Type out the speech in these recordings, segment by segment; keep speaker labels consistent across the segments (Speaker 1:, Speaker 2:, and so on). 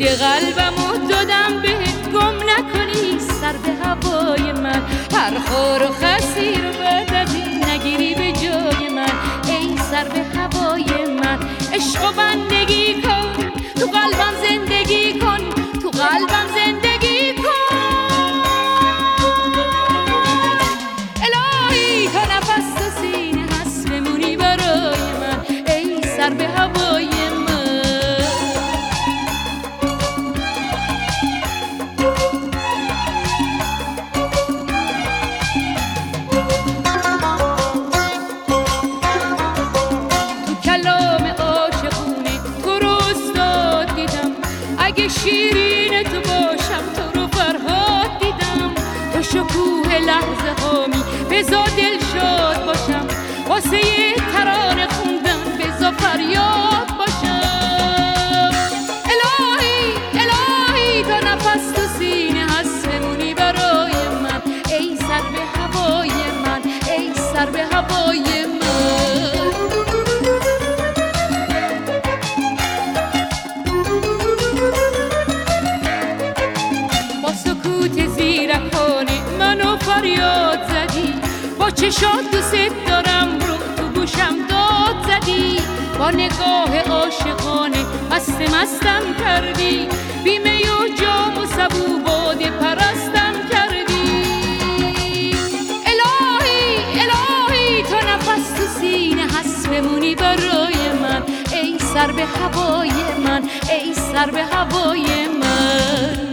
Speaker 1: قلبمو دادم بهت، گم نکنی سر به هوای من. هر خور و خسی رو بعد از این نگیری به جای من. ای سر به هوای من، عشق و بندگی کن، تو قلبم زندگی کن، تو قلبم زندگی کن. الهی تا نفس تو سینه هست بمونی برای من. ای سر به هوای من. شیرین تو باشم، تو رو فرهاد دیدم، تو شکوه لحظه هامی بزا دل شاد باشم، واسه یه ترانه خوندن بزا فریاد باشم. الهی الهی تا نفس تو سینه هست بمونی برای من. ای سر به هوای من، ای سر به هوای من. فریاد زدی با چشات دوست دارم رو تو گوشم داد زدی، با نگاه عاشقانه مستم کردی، بیمه و جام و سبو باده پرستم کردی. الهی الهی تا نفس تو سینه هست بمونی برای من. ای سر به هوای من، ای سر به هوای من.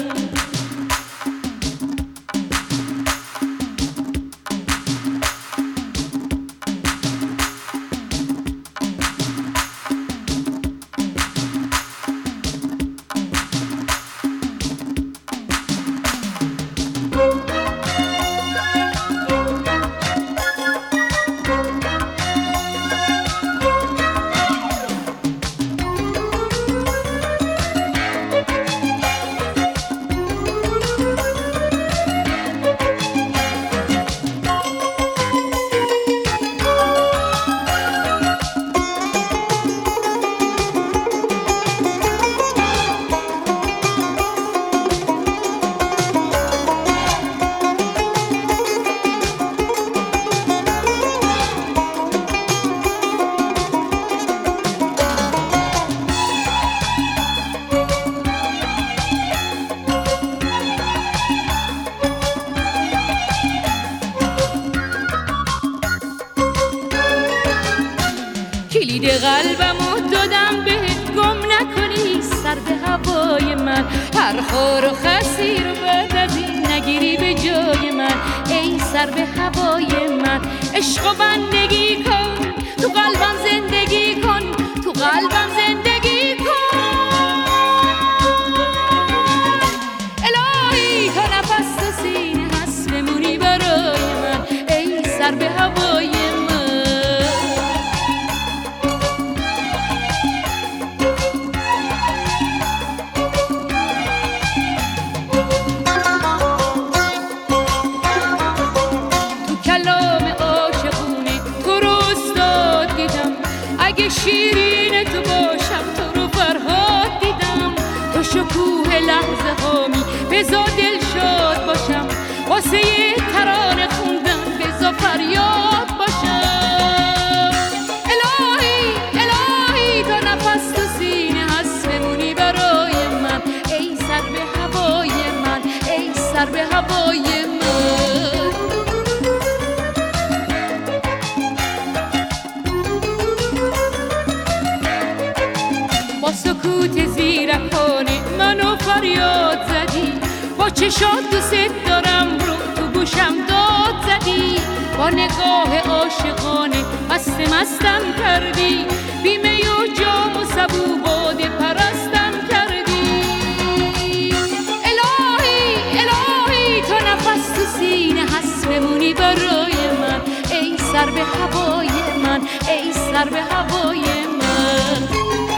Speaker 1: کلید قلبمو دادم بهت، گم نکنی سر به هوای من. هر خور و خسی رو بعد از این نگیری به جای من. ای سر به هوای من، عشق و بندگی کن، تو قلبم زندگی کن، تو قلبم زندگی کن. الهی تا نفس تو سینه هست بمونی برای من. ای سر به هوای من. شیرین تو باشم، تو رو فرهاد دیدم، تو شکوه لحظه هامی بزا دل شاد باشم، واسه یه ترانه خوندن بزا فریاد باشم. الهی الهی تا نفس تو سینه هست بمونی برای من. ای سر به هوای من، ای سر به هوای من. با سکوت زیرکانه منو فریاد زدی، با چشات دوست دارم رو تو گوشم داد زدی، با نگاه عاشقانه مستم کردی، بیمه و جام و سبو باده پرستم کردی. الهی الهی تا نفس تو سینه هست بمونی برای من. ای سر به هوای من، ای سر به هوای من.